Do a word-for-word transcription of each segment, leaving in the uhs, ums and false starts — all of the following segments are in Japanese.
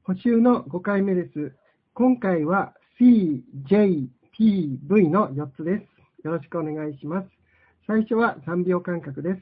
補習のごかいめです。今回は C、J、P、V のよっつです。よろしくお願いします。最初はさんびょう間隔です。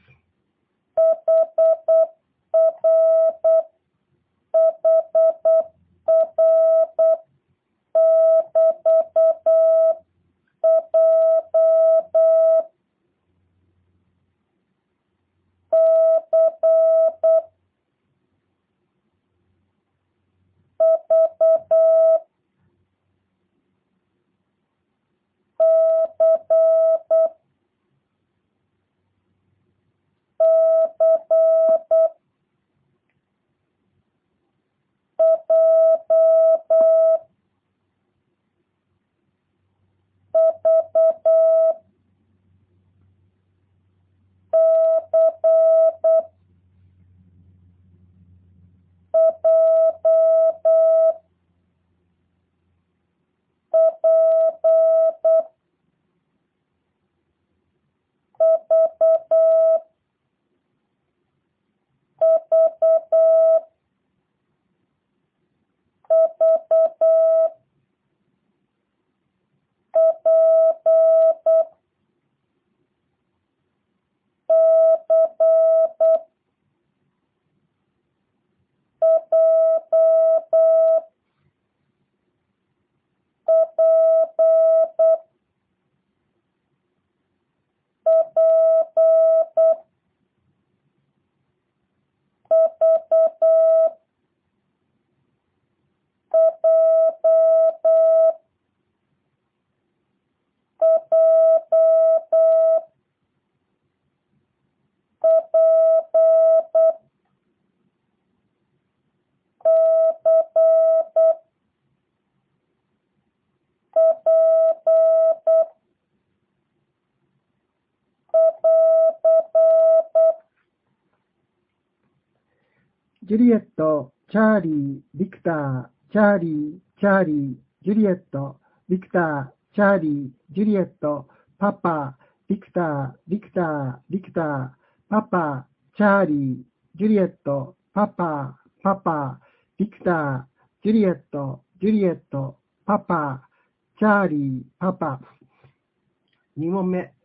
ジュリエット、チャーリー、ビクター、チャーリー、チャーリー、ジュリエット、ビクター、チャーリー、ジュリエット、パパ、ビクター、ビクター、ビクター、パパ、チャーリー、ジュリエット、パパ、パパ、ビクター、ジュリエット、ジュリエット、パパ、チャーリー、パパ。に問目。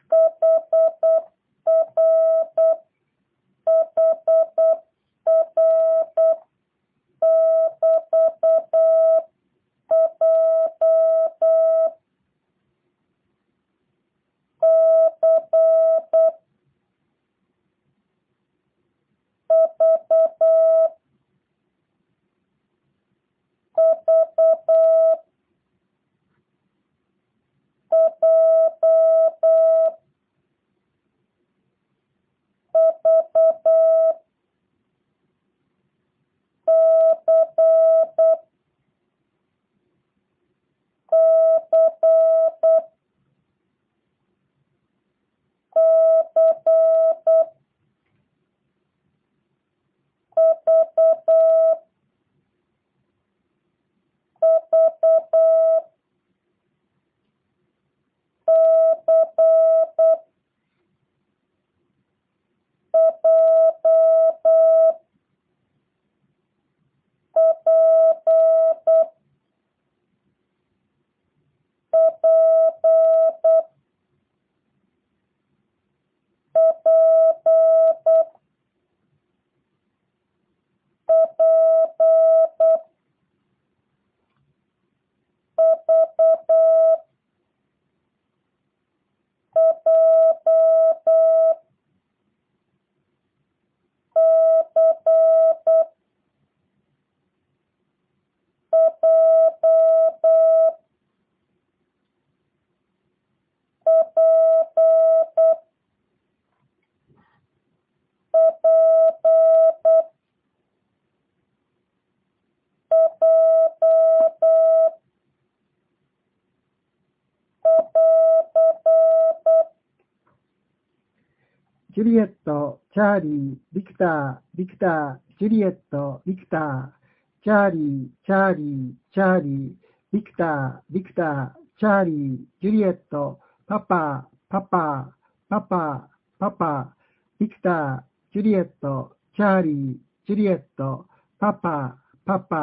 ジュリエット、チャーリー、ビクター、ビクター、ジュリエット、ビクター、チャーリー、チャーリー、チャーリー、ビクター、ビクター、チャーリー、ジュリエット、パパ、パパ、パパ、パパ、ビクター、ジュリエット、チャーリー、ジュリエット、パパ、パパ、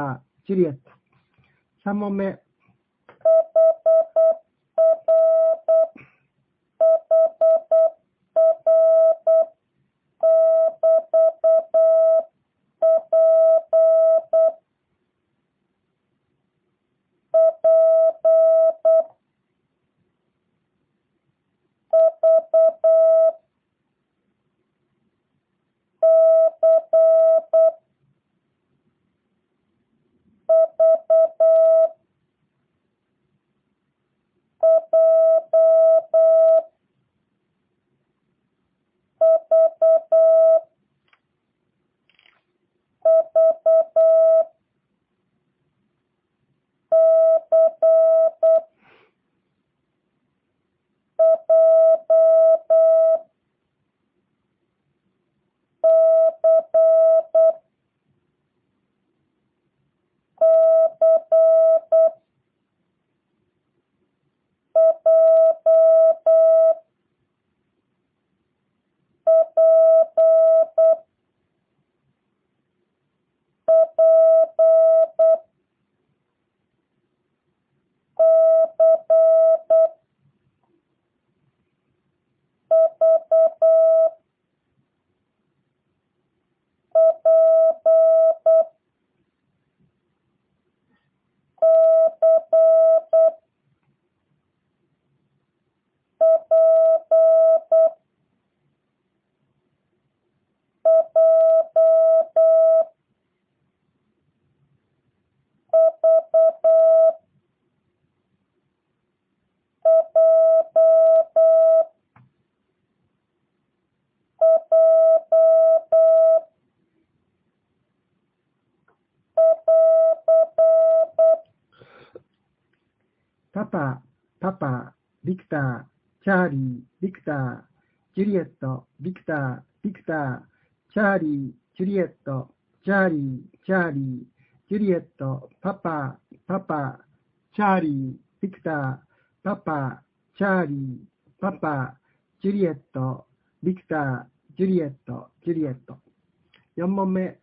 ジュリエット。さん問目。パパ、パパ、ビクター、チャーリー、ビクター、ジュリエット、ビクター、ビクター、チャーリー、ジュリエット、チャーリー、チャーリー、ジュリエット、パパ、パパ、チャーリー、ビクター、パパ、チャーリー、パパ、ジュリエット、ビクター、ジュリエット、ジュリエット。よん問目。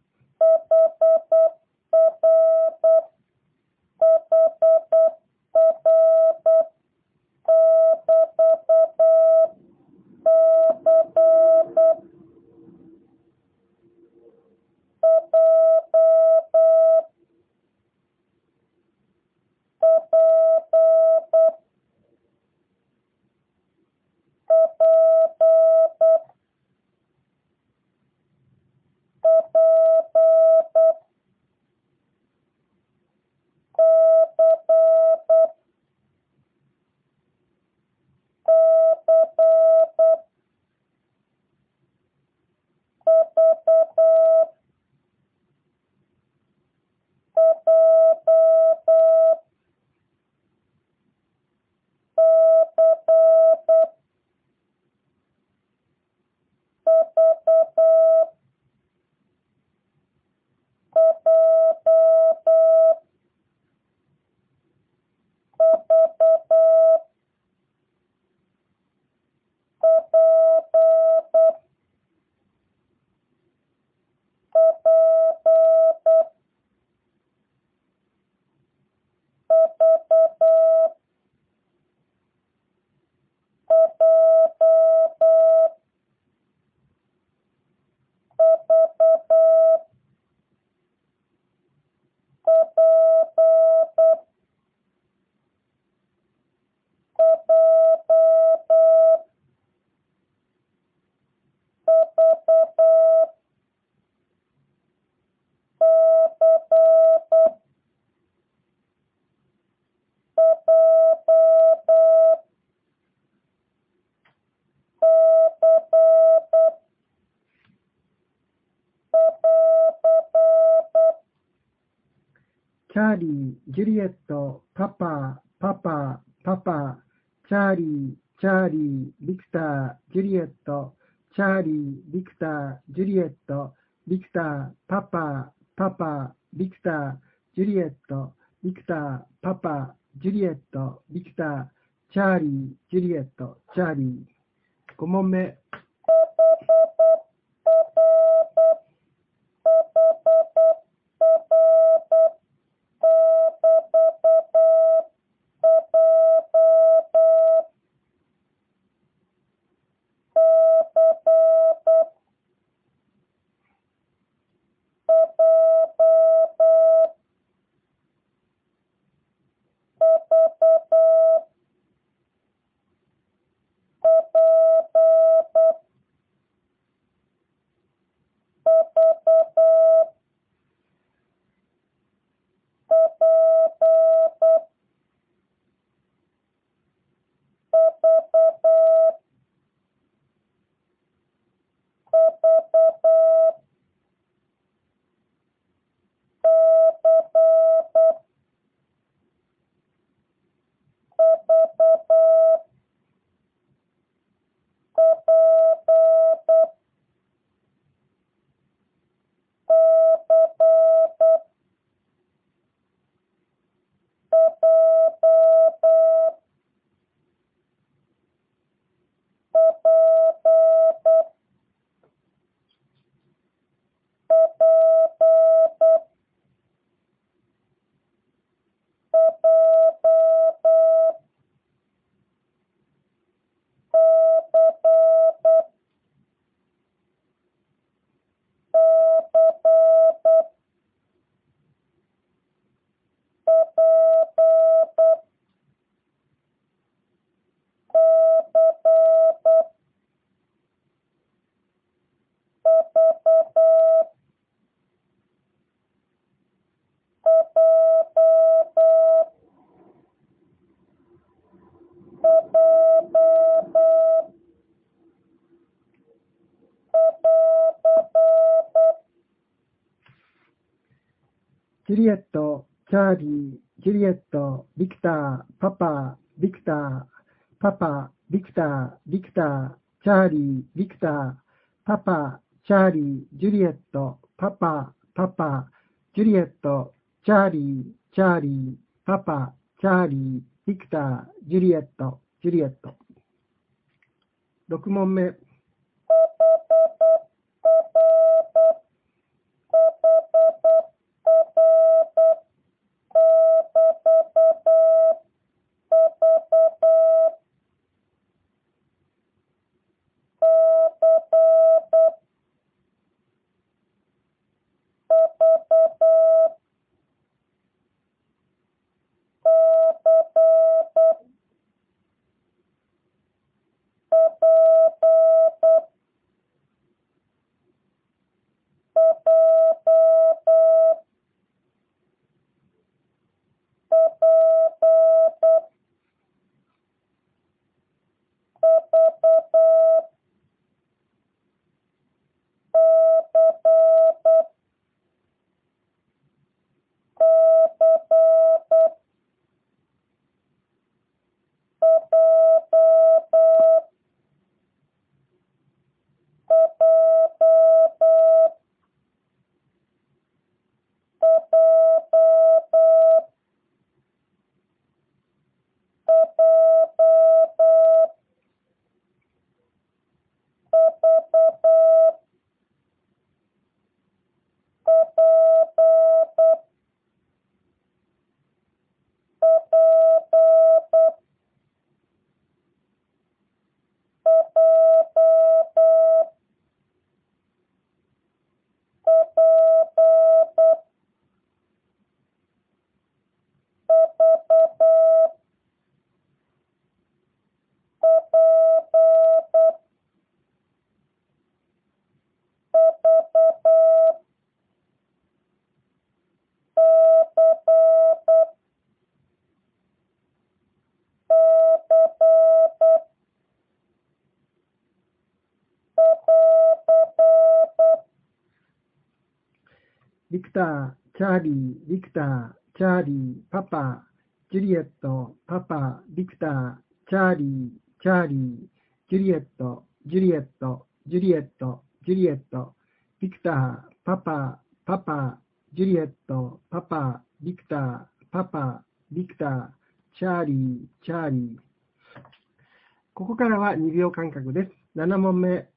チャーリー、ジュリエット、パパ、パパ、パパ、チャーリー、チャーリー、ビクター、ジュリエット、チャーリー、ビクター、ジュリエット、ビクター、パパ、パパ、ビクター、ジュリエット、ビクター、パパ、ジュリエット、ビクター、チャーリー、ジュリエット、チャーリー。ご問目。 ジュリエット、チャーリー、ジュリエット、ビクター、パパ、ビクター、パパ、ビクター、ビクター、チャーリー、ビクター、パパ、チャーリー、ジュリエット、パパ、パパ、ジュリエット、チャーリー、チャーリー、パパ、チャーリー、ビクター、ジュリエット、ジュリエット。ろく問目。ビクター、チャーリー、ビクター、チャーリー、パパ、ジュリエット、パパ、ビクター、チャーリー、チャーリー、ジュリエット、ジュリエット、ジュリエット、ジュリエット、ビクター、パパ、パパ、ジュリエット、パパ、ビクター、パパ、ビクター、チャーリー、チャーリー。ここからはにびょう間隔です。なな問目。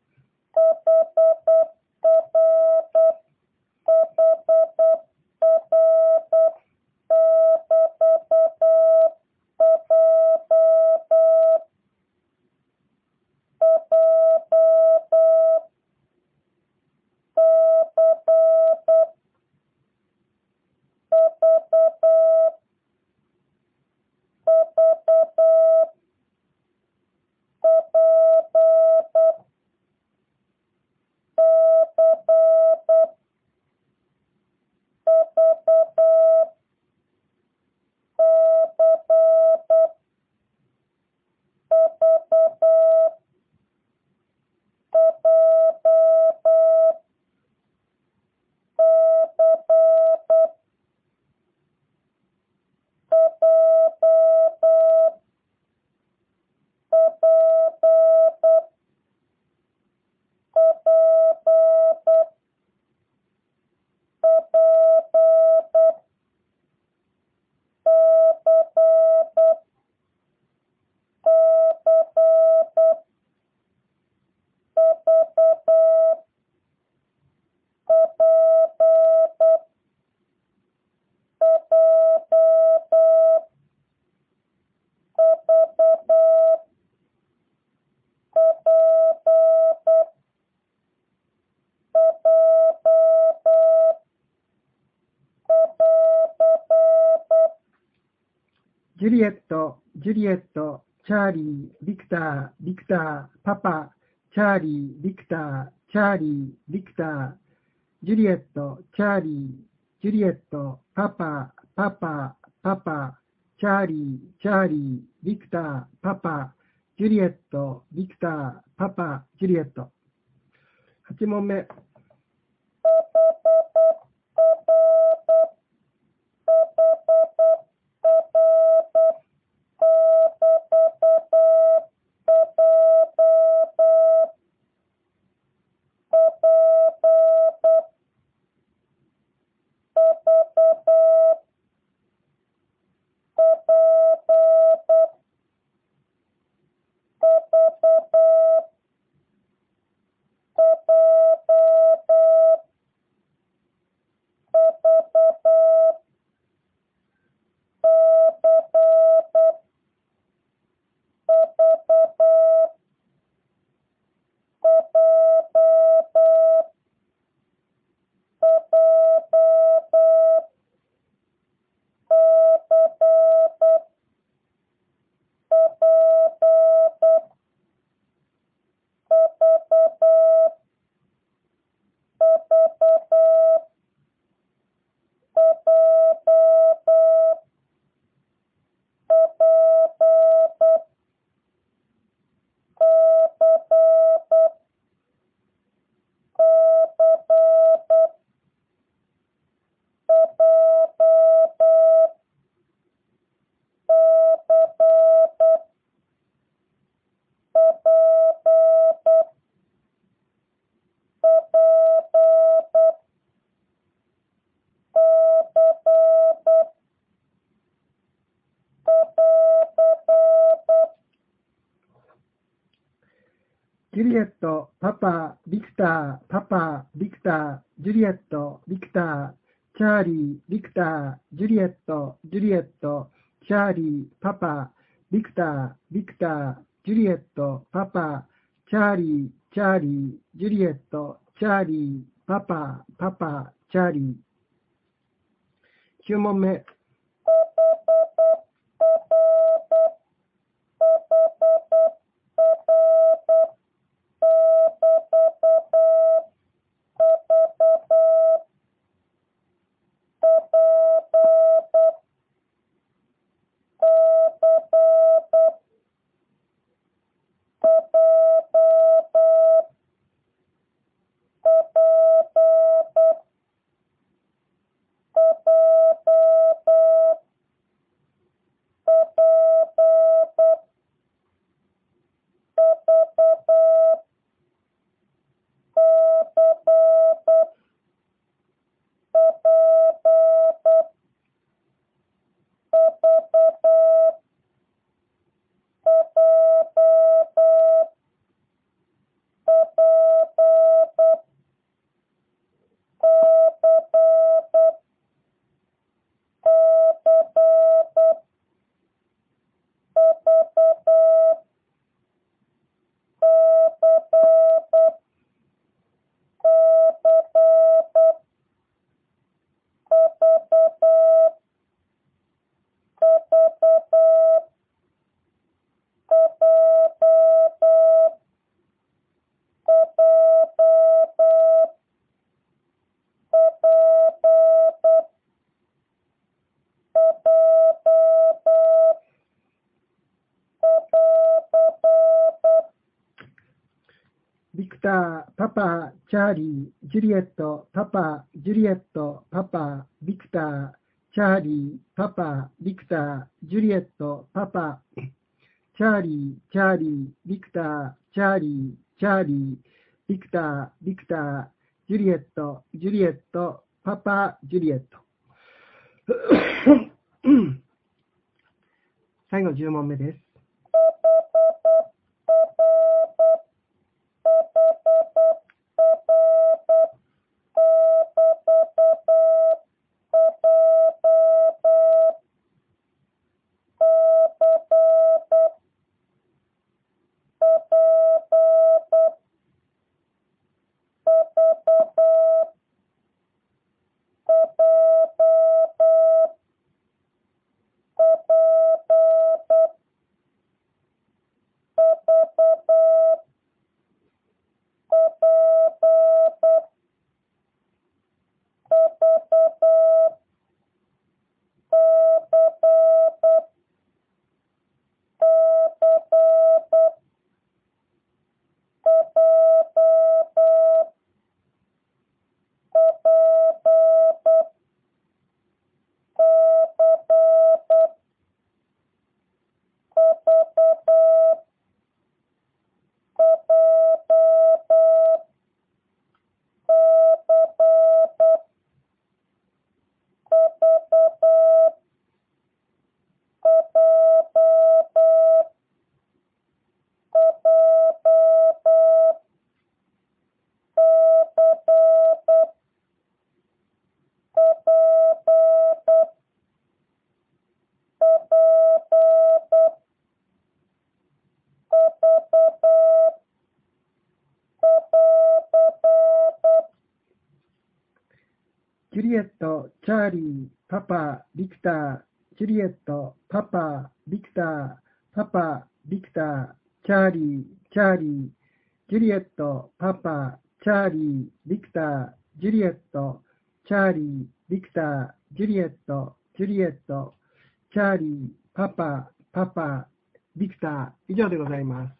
ジュリエット、ジュリエット、チャーリー、ビクター、ビクター、パパ、チャーリー、ビクター、チャーリー、ビクター、ジュリエット、チャーリー、ジュリエット、パパ、パパ、パパ、チャーリー、チャーリー、ビクター、パパ、ジュリエット、ビクター、パパ、ジュリエット。はち問目。 ジュリエット、パパ、ビクター、パパ、ビクター、ジュリエット、ビクター、チャーリー、ビクター、ジュリエット、ジュリエット、チャーリー、パパ、ビクター、ビクター、ジュリエット、パパ、チャーリー、チャーリー、ジュリエット、チャーリー、パパ、パパ、チャーリー。きゅう問目。ビクター、パパ、チャーリー、ジュリエット、パパ、ジュリエット、パパ、ビクター、チャーリー、パパ、ビクター、ジュリエット、パパ、チャーリー、チャーリー、ビクター、チャーリー、チャーリー、ビクター、ビクター、ジュリエット、ジュリエット、パパ、ジュリエット。最後じゅう問目です。ジュリエット、チャーリー、パパ、ビクター、ジュリエット、パパ、ビクター、パパ、ビクター、チャーリー、チャーリー、ジュリエット、パパ、チャーリー、ビクター、ジュリエット、チャーリー、ビクター、ジュリエット、ジュリエット、チャーリー、パパ、パパ、ビクター、以上でございます。